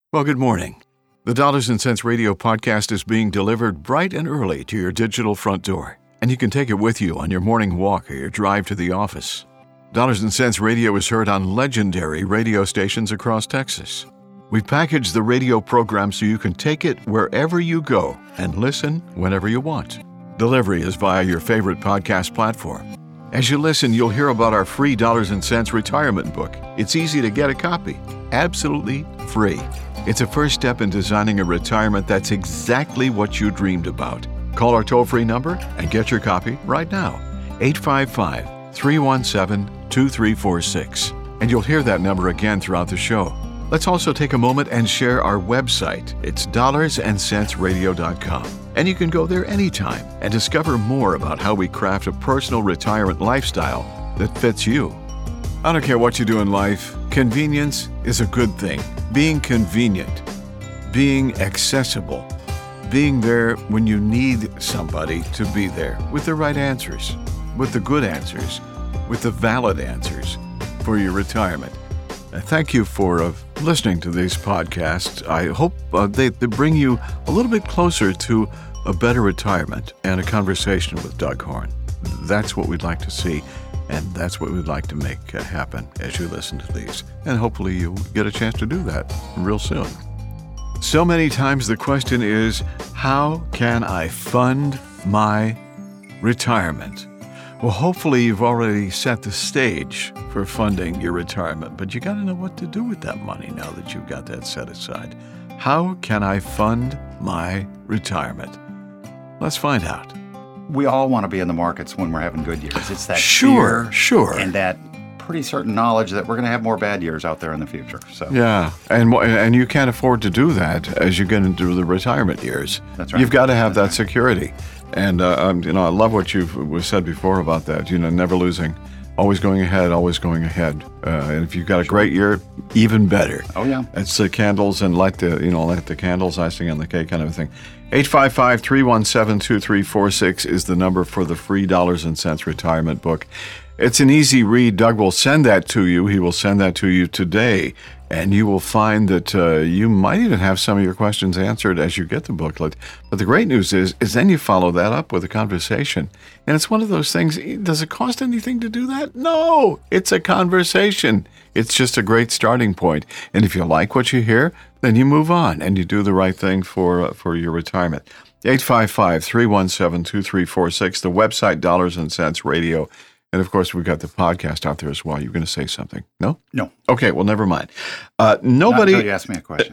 Well, good morning. The Dollars and Cents Radio podcast is being delivered bright and early to your digital front door, and you can take it with you on your morning walk or your drive to the office. Dollars and Cents Radio is heard on legendary radio stations across Texas. We've packaged the radio program so you can take it wherever you go and listen whenever you want. Delivery is via your favorite podcast platform. As you listen, you'll hear about our free Dollars and Cents retirement book. It's easy to get a copy, absolutely free. It's a first step in designing a retirement that's exactly what you dreamed about. Call our toll-free number and get your copy right now, 855-317-2346. And you'll hear that number again throughout the show. Let's also take a moment and share our website. It's dollarsandcentsradio.com. And you can go there anytime and discover more about how we craft a personal retirement lifestyle that fits you. I don't care what you do in life, convenience is a good thing. Being convenient, being accessible, being there when you need somebody to be there with the right answers, with the good answers, with the valid answers for your retirement. Thank you for listening to these podcasts. I hope they bring you a little bit closer to a better retirement and a conversation with Doug Horn. That's what we'd like to see. And that's what we'd like to make happen as you listen to these. And hopefully you'll get a chance to do that real soon. So many times the question is, how can I fund my retirement? Well, hopefully you've already set the stage for funding your retirement, but you got to know what to do with that money now that you've got that set aside. How can I fund my retirement? Let's find out. We all want to be in the markets when we're having good years. It's that Sure. And that pretty certain knowledge that we're going to have more bad years out there in the future. So yeah, and you can't afford to do that as you get into the retirement years. That's right. You've got to have that security. And I love what you've said before about that. Never losing, always going ahead, always going ahead. And if you've got a great year, even better. Oh yeah, it's the candles and light the candles, icing on the cake kind of thing. 855-317-2346 is the number for the free Dollars and Cents retirement book. It's an easy read. Doug will send that to you. He will send that to you today, and you will find that you might even have some of your questions answered as you get the booklet. But the great news is then you follow that up with a conversation. And it's one of those things, does it cost anything to do that? No, it's a conversation. It's just a great starting point. And if you like what you hear, then you move on and you do the right thing for your retirement. 855-317-2346, the website Dollars and Cents Radio. And of course, we've got the podcast out there as well. You're going to say something? No? No. Okay, well, never mind. Nobody. Not until you ask me a question.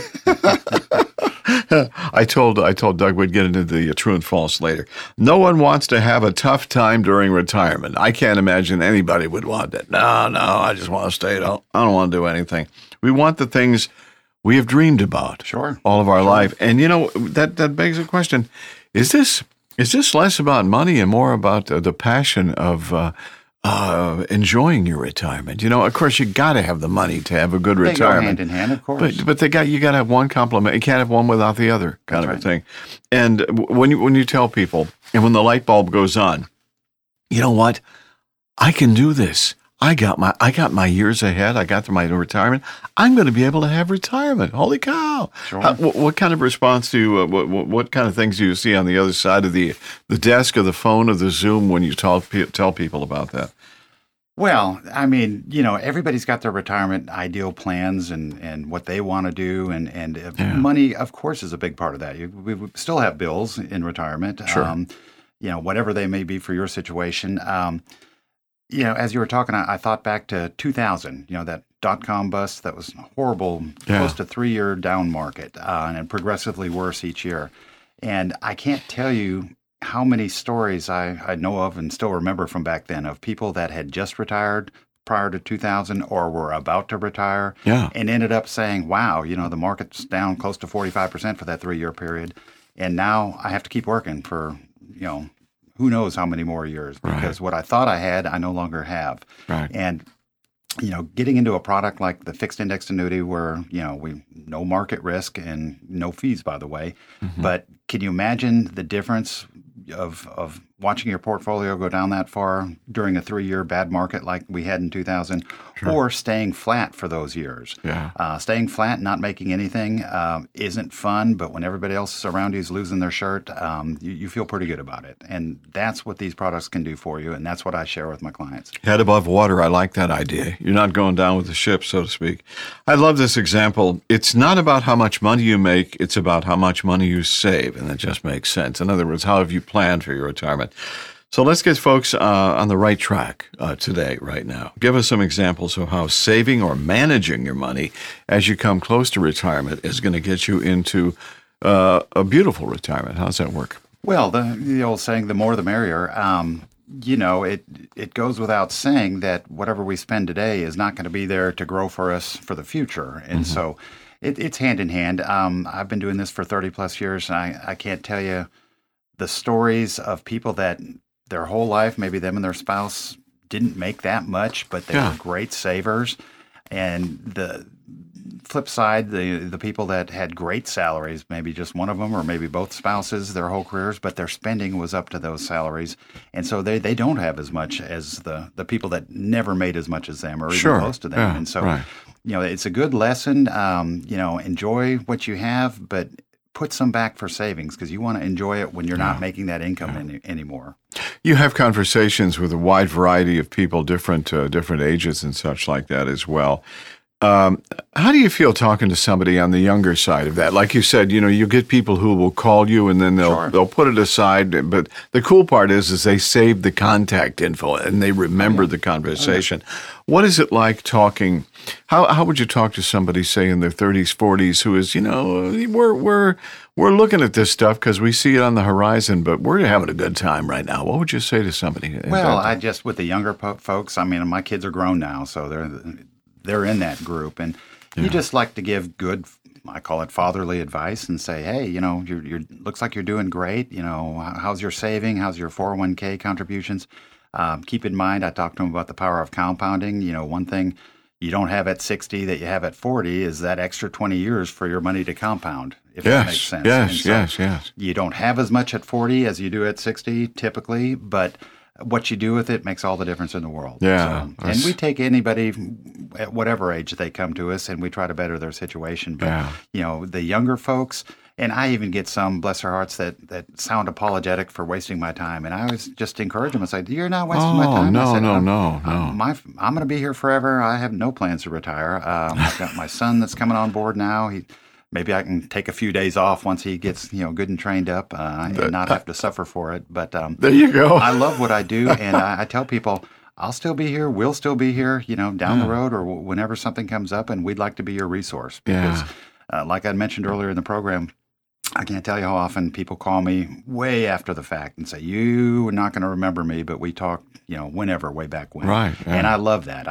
I told Doug we'd get into the true and false later. No one wants to have a tough time during retirement. I can't imagine anybody would want that. No, I just want to stay at home. I don't want to do anything. We want the things we have dreamed about all of our life. And, that begs the question, is this less about money and more about the passion of enjoying your retirement? Of course, you got to have the money to have a good retirement. They go hand in hand, of course. But you got to have one complement. You can't have one without the other kind of a thing. And when you tell people, and when the light bulb goes on, you know what? I can do this. I got my years ahead. I got to my retirement. I'm going to be able to have retirement. Holy cow! Sure. What kind of response do you? What kind of things do you see on the other side of the desk, or the phone, or the Zoom when you tell people about that? Well, everybody's got their retirement ideal plans and what they want to do, and money, of course, is a big part of that. We still have bills in retirement. Sure. Whatever they may be for your situation. As you were talking, I thought back to 2000, that dot-com bust. That was horrible, close to 3-year down market, and progressively worse each year. And I can't tell you how many stories I know of and still remember from back then of people that had just retired prior to 2000 or were about to retire and ended up saying, wow, the market's down close to 45% for that 3-year period. And now I have to keep working for, who knows how many more years, because what I thought I had, I no longer have. Right. And, getting into a product like the fixed indexed annuity where, we no market risk and no fees, by the way. Mm-hmm. But can you imagine the difference of watching your portfolio go down that far during a 3-year bad market like we had in 2000, or staying flat for those years. Yeah. Staying flat, not making anything isn't fun, but when everybody else around you is losing their shirt, you feel pretty good about it. And that's what these products can do for you, and that's what I share with my clients. Head above water, I like that idea. You're not going down with the ship, so to speak. I love this example. It's not about how much money you make, it's about how much money you save, and it just makes sense. In other words, how have you planned for your retirement? So let's get folks on the right track today, right now. Give us some examples of how saving or managing your money as you come close to retirement is going to get you into a beautiful retirement. How does that work? Well, the old saying, the more the merrier. It goes without saying that whatever we spend today is not going to be there to grow for us for the future. And so it's hand in hand. I've been doing this for 30 plus years, and I can't tell you the stories of people that their whole life, maybe them and their spouse didn't make that much, but they were great savers. And the flip side, the people that had great salaries, maybe just one of them or maybe both spouses their whole careers, but their spending was up to those salaries. And so they don't have as much as the people that never made as much as them or even close to them. Yeah, and so, it's a good lesson. Enjoy what you have, but put some back for savings because you want to enjoy it when you're not making that income anymore. You have conversations with a wide variety of people, different ages and such like that as well. How do you feel talking to somebody on the younger side of that? Like you said, you get people who will call you and then they'll put it aside. But the cool part is they save the contact info and they remember the conversation. What is it like talking? How would you talk to somebody, say in their 30s, 40s, who is, we're looking at this stuff because we see it on the horizon, but we're having a good time right now. What would you say to somebody? Well, with the younger folks, my kids are grown now, so they're in that group, and you just like to give good, I call it fatherly advice, and say, hey, you're looks like you're doing great. How's your saving? How's your 401k contributions? Keep in mind, I talked to them about the power of compounding. One thing you don't have at 60 that you have at 40 is that extra 20 years for your money to compound, if that makes sense. Yes. You don't have as much at 40 as you do at 60 typically, but what you do with it makes all the difference in the world. Yeah. And we take anybody at whatever age they come to us, and we try to better their situation. But, the younger folks, and I even get some, bless their hearts, that sound apologetic for wasting my time. And I always just encourage them and say, you're not wasting my time. No. I'm going to be here forever. I have no plans to retire. I've got my son that's coming on board now. Maybe I can take a few days off once he gets, good and trained up and not have to suffer for it. But there you go. I love what I do, and I tell people I'll still be here. We'll still be here, down the road or whenever something comes up, and we'd like to be your resource. Because like I mentioned earlier in the program, I can't tell you how often people call me way after the fact and say, you are not going to remember me, but we talked, whenever, way back when. Right. Yeah. And I love that.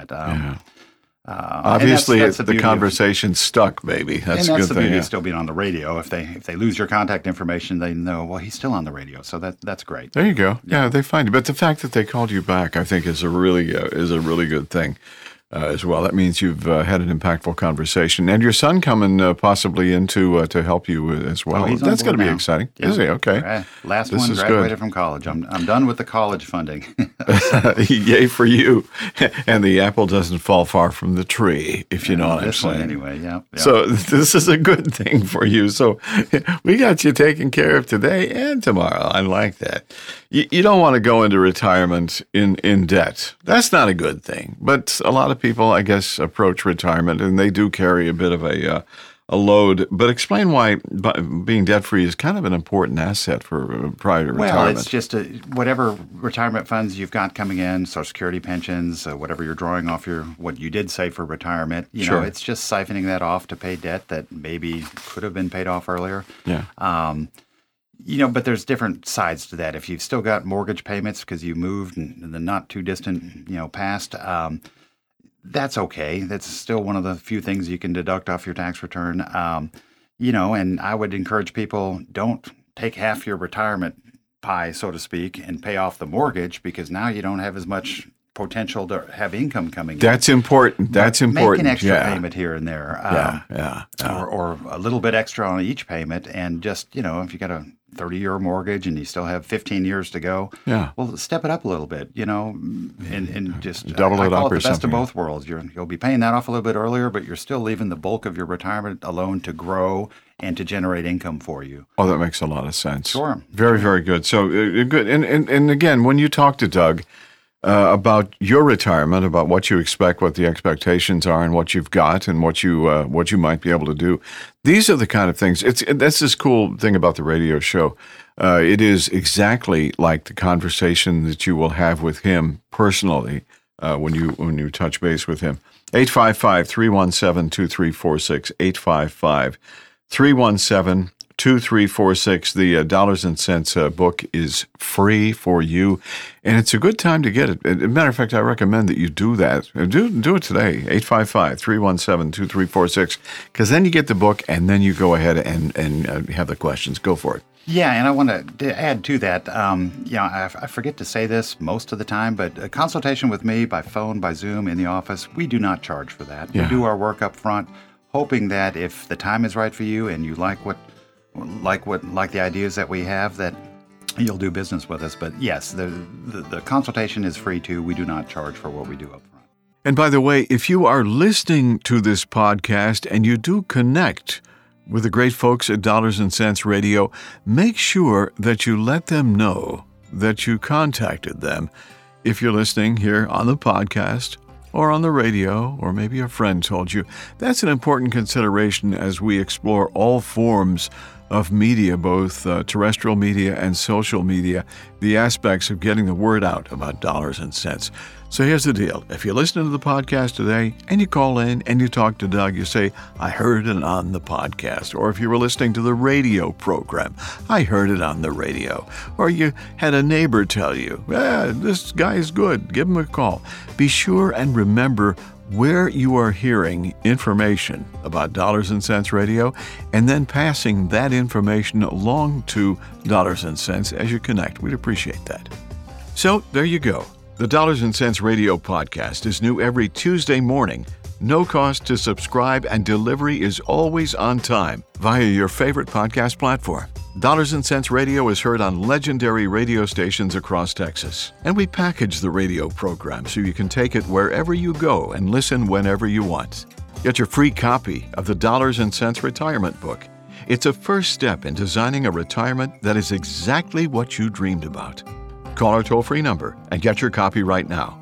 Obviously, that's the conversation stuck, baby. That's a good thing. And that's the beauty of still being on the radio. If they lose your contact information, they know, well, he's still on the radio. So that's great. There you go. Yeah, they find you. But the fact that they called you back, I think, is a really good thing as well. That means you've had an impactful conversation. And your son coming possibly in to help you as well. That's going to be exciting. Yeah. Is he? Okay. Last one graduated from college. I'm done with the college funding. Yay for you. And the apple doesn't fall far from the tree, if you know what I'm saying. Anyway, yeah. So this is a good thing for you. So we got you taken care of today and tomorrow. I like that. You don't want to go into retirement in debt. That's not a good thing. But a lot of people, I guess, approach retirement, and they do carry a bit of a load. But explain why being debt-free is kind of an important asset for prior to retirement. Well, it's just whatever retirement funds you've got coming in, Social Security pensions, whatever you're drawing off what you did save for retirement. It's just siphoning that off to pay debt that maybe could have been paid off earlier. Yeah. But there's different sides to that. If you've still got mortgage payments because you moved in the not too distant, past, that's okay. That's still one of the few things you can deduct off your tax return. And I would encourage people, don't take half your retirement pie, so to speak, and pay off the mortgage because now you don't have as much potential to have income coming in. That's important. Make an extra payment here and there. Yeah. Or a little bit extra on each payment. And just, if you got a 30-year mortgage and you still have 15 years to go. Yeah. Well, step it up a little bit, and just double it I call up it or the best something. of both worlds. You'll be paying that off a little bit earlier, but you're still leaving the bulk of your retirement alone to grow and to generate income for you. Oh, that makes a lot of sense. Sure. Very, very good. So good. And again, when you talk to Doug about your retirement, about what you expect, what the expectations are, and what you've got, and what you might be able to do, these are the kind of things. That's this cool thing about the radio show. It is exactly like the conversation that you will have with him personally when you touch base with him. 855-317-2346. 855-317-2346. The Dollars and Cents book is free for you, and it's a good time to get it. As a matter of fact, I recommend that you do that. Do it today, 855-317-2346, because then you get the book, and then you go ahead and have the questions. Go for it. Yeah, and I want to add to that, I forget to say this most of the time, but a consultation with me by phone, by Zoom, in the office, we do not charge for that. Yeah. We do our work up front, hoping that if the time is right for you and you like the ideas that we have, that you'll do business with us. But yes, the consultation is free too. We do not charge for what we do up front. And by the way, if you are listening to this podcast and you do connect with the great folks at Dollars and Cents Radio, make sure that you let them know that you contacted them. If you're listening here on the podcast or on the radio, or maybe a friend told you, that's an important consideration as we explore all forms of media, both terrestrial media and social media, the aspects of getting the word out about Dollars and Cents. So here's the deal. If you listen to the podcast today and you call in and you talk to Doug, you say, I heard it on the podcast. Or if you were listening to the radio program, I heard it on the radio. Or you had a neighbor tell you, this guy is good, give him a call. Be sure and remember where you are hearing information about Dollars and Cents Radio, and then passing that information along to Dollars and Cents as you connect. We'd appreciate that. So there you go. The Dollars and Cents Radio podcast is new every Tuesday morning. No cost to subscribe, and delivery is always on time via your favorite podcast platform. Dollars and Cents Radio is heard on legendary radio stations across Texas, and we package the radio program so you can take it wherever you go and listen whenever you want. Get your free copy of the Dollars and Cents Retirement Book. It's a first step in designing a retirement that is exactly what you dreamed about. Call our toll-free number and get your copy right now,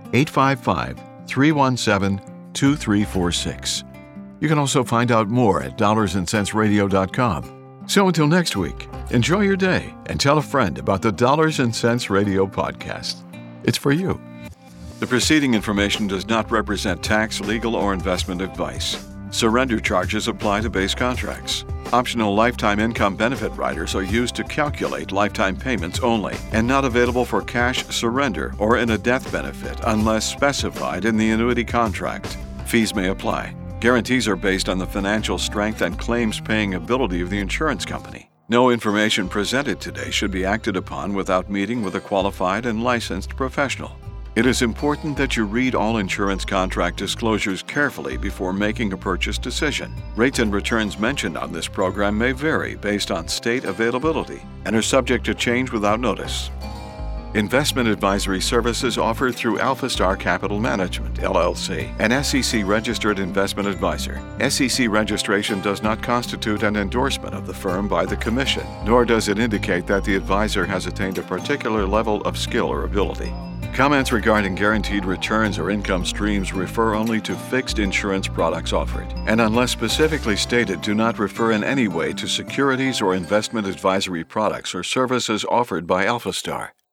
855-317-2346. You can also find out more at dollarsandcentsradio.com. So until next week, enjoy your day and tell a friend about the Dollars and Cents Radio podcast. It's for you. The preceding information does not represent tax, legal, or investment advice. Surrender charges apply to base contracts. Optional lifetime income benefit riders are used to calculate lifetime payments only and not available for cash surrender or in a death benefit unless specified in the annuity contract. Fees may apply. Guarantees are based on the financial strength and claims-paying ability of the insurance company. No information presented today should be acted upon without meeting with a qualified and licensed professional. It is important that you read all insurance contract disclosures carefully before making a purchase decision. Rates and returns mentioned on this program may vary based on state availability and are subject to change without notice. Investment advisory services offered through AlphaStar Capital Management, LLC, an SEC-registered investment advisor. SEC registration does not constitute an endorsement of the firm by the Commission, nor does it indicate that the advisor has attained a particular level of skill or ability. Comments regarding guaranteed returns or income streams refer only to fixed insurance products offered, and unless specifically stated, do not refer in any way to securities or investment advisory products or services offered by AlphaStar.